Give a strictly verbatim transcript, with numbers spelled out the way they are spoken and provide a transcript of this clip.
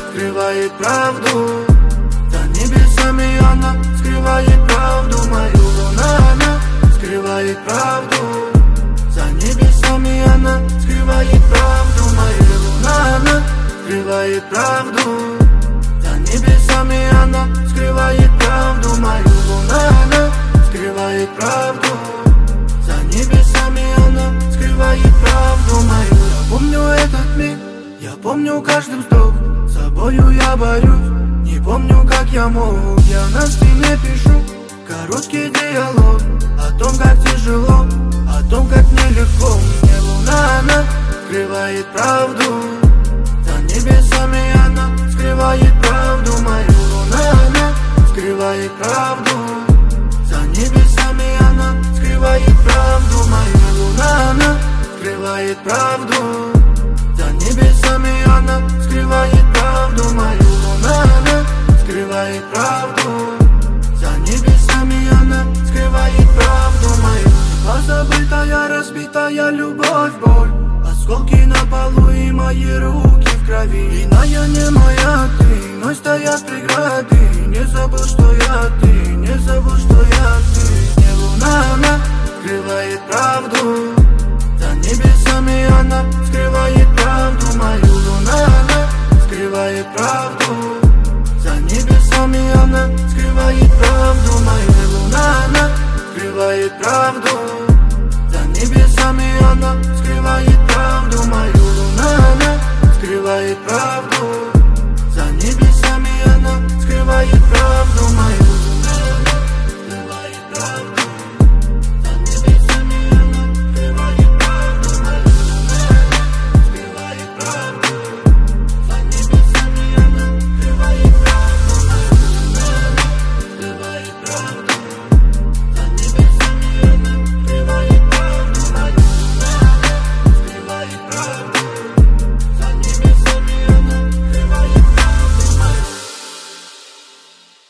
скрывает правду. За небесами она скрывает правду мою. Луна, она скрывает правду. За небесами она скрывает правду мою. Луна, она скрывает правду. За небесами она скрывает правду мою. Луна, она скрывает правду. За небесами она скрывает правду мою. Я помню этот миг, я помню каждый вздох. С собою я борюсь, не помню, как я мог. Я на стене пишу короткий диалог о том, как тяжело, о том, как нелегко. Мне луна, она скрывает правду. За небесами она скрывает правду мою. Луна, она скрывает правду. За небесами она скрывает правду мою. Луна, она скрывает правду. За небесами она скрывает правду мою. Луна, она скрывает правду. За небесами она скрывает правду мою. Позабытая, разбитая любовь, боль, осколки на полу и мои руки в крови. Иная не моя ты, но стоят преграды. Не забыл, что я ты, не забыл, что я ты. Не луна, она скрывает правду. За небесами она скрывает правду мою. Луна, она скрывает правду. За небесами она скрывает правду мою. Луна, она скрывает правду. За небесами она скрывает правду мою. Луна, она скрывает правду.